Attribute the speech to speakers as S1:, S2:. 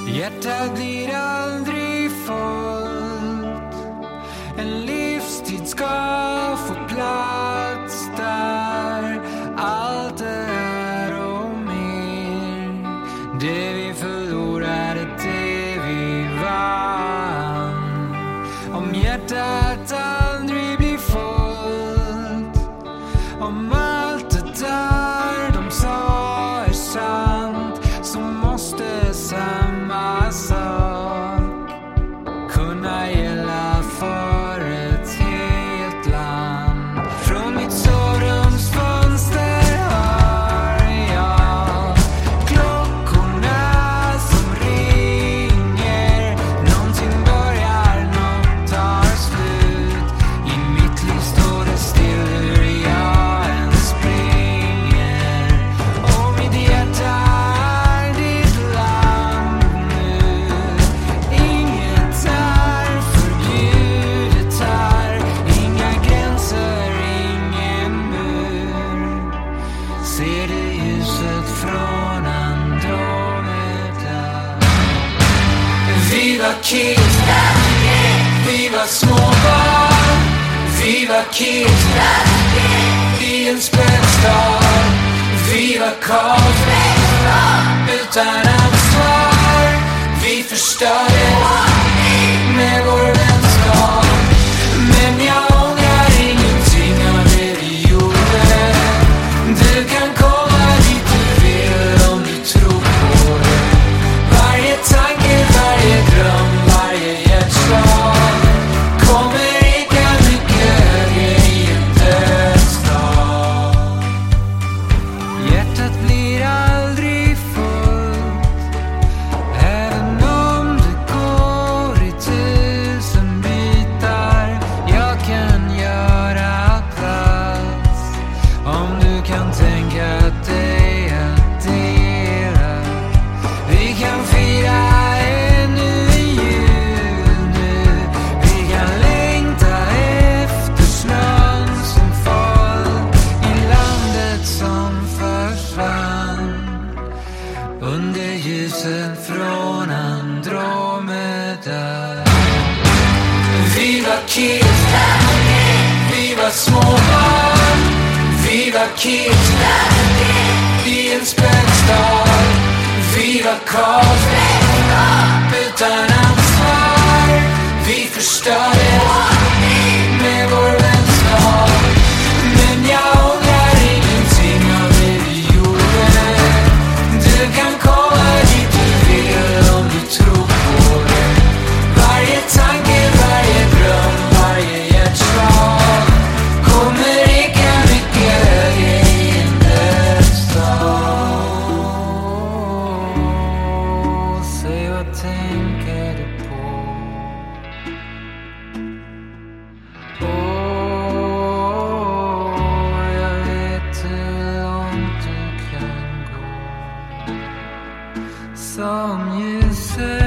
S1: Hjärtat blir aldrig fullt. En livstid ska få plats där. Allt är och mer. Det vi förlorade, det vi vann. Om hjärtat aldrig blir fullt. Om allt det där de sa är sant, så måste samma sak kunna gälla för ett helt land. Från mitt sovrumsfönster hör jag klockorna som ringer. Någonting börjar, något tar slut. I mitt liv står det still hur jag än springer. Och mitt hjärta är ditt land nu. Inget är förbjudet här. Inga gränser, ingen mur. Ser du ljuset från Andromeda? Vi var kids, vi var små barn. Vi var kids i en spänstad. Vi var kaos utan ansvar. Vi förstörde med vår vänskap. Men jag ångrar ingenting av det vi gjorde. Du kan komma dit du vill om du tror på det. Varje tanke, varje dröm, varje hjärtslag kommer eka mycket högre i en dödsdag. Hjärtat blir aldrig fullt, även om det går i 1000 bitar. Jag kan göra plats om du kan tänka dig att dela. Vi kan fira ännu en jul nu. Vi kan längta efter snön som fall i landet som försvann under ljusen från Andromeda. Vi var kids, vi var små barn. Vi var kids i en spänstad. Vi var kaos utan ansvar. Vi förstörde med vår vänskap. Men jag ångrar ingenting av det vi gjorde. Du kan komma dit du vill om du tror på det. Varje tanke, varje dröm, varje hjärtslag kommer eka mycket högre i en dödsdag. Säg, vad tänker du på? Jag vet hur långt du kan gå. Som ljuset